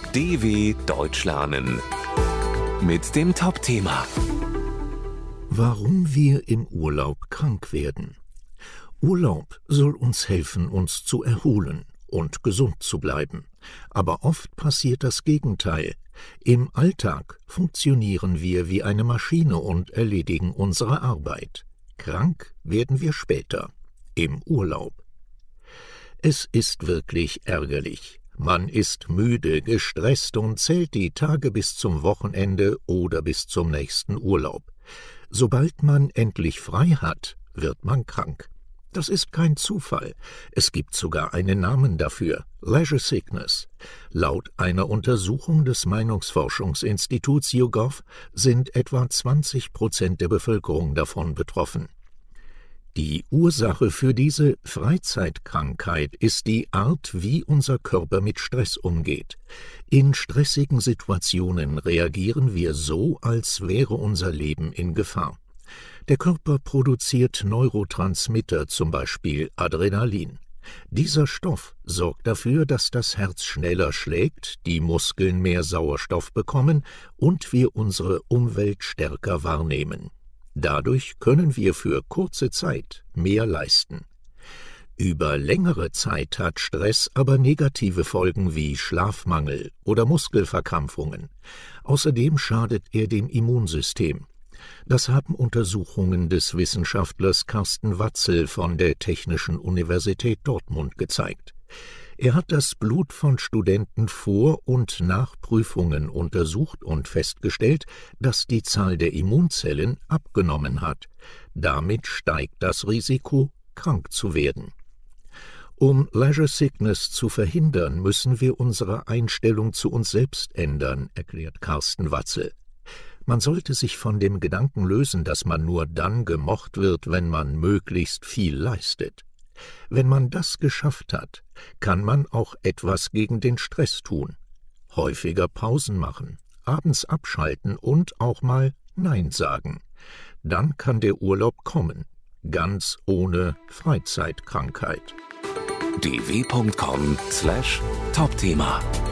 DW Deutsch lernen mit dem Top-Thema. Warum wir im Urlaub krank werden. Urlaub soll uns helfen, uns zu erholen und gesund zu bleiben. Aber oft passiert das Gegenteil. Im Alltag funktionieren wir wie eine Maschine und erledigen unsere Arbeit. Krank werden wir später, im Urlaub. Es ist wirklich ärgerlich. Man ist müde, gestresst und zählt die Tage bis zum Wochenende oder bis zum nächsten Urlaub. Sobald man endlich frei hat, wird man krank. Das ist kein Zufall. Es gibt sogar einen Namen dafür: Leisure Sickness. Laut einer Untersuchung des Meinungsforschungsinstituts YouGov sind etwa 20% der Bevölkerung davon betroffen. Die Ursache für diese Freizeitkrankheit ist die Art, wie unser Körper mit Stress umgeht. In stressigen Situationen reagieren wir so, als wäre unser Leben in Gefahr. Der Körper produziert Neurotransmitter, zum Beispiel Adrenalin. Dieser Stoff sorgt dafür, dass das Herz schneller schlägt, die Muskeln mehr Sauerstoff bekommen und wir unsere Umwelt stärker wahrnehmen. Dadurch können wir für kurze Zeit mehr leisten. Über längere Zeit hat Stress aber negative Folgen wie Schlafmangel oder Muskelverkrampfungen. Außerdem schadet er dem Immunsystem. Das haben Untersuchungen des Wissenschaftlers Carsten Watzel von der Technischen Universität Dortmund gezeigt. Er hat das Blut von Studenten vor und nach Prüfungen untersucht und festgestellt, dass die Zahl der Immunzellen abgenommen hat. Damit steigt das Risiko, krank zu werden. Um Leisure Sickness zu verhindern, müssen wir unsere Einstellung zu uns selbst ändern, erklärt Carsten Watzel. Man sollte sich von dem Gedanken lösen, dass man nur dann gemocht wird, wenn man möglichst viel leistet. Wenn man das geschafft hat, kann man auch etwas gegen den Stress tun. Häufiger Pausen machen, abends abschalten und auch mal Nein sagen. Dann kann der Urlaub kommen, ganz ohne Freizeitkrankheit. dw.com/Topthema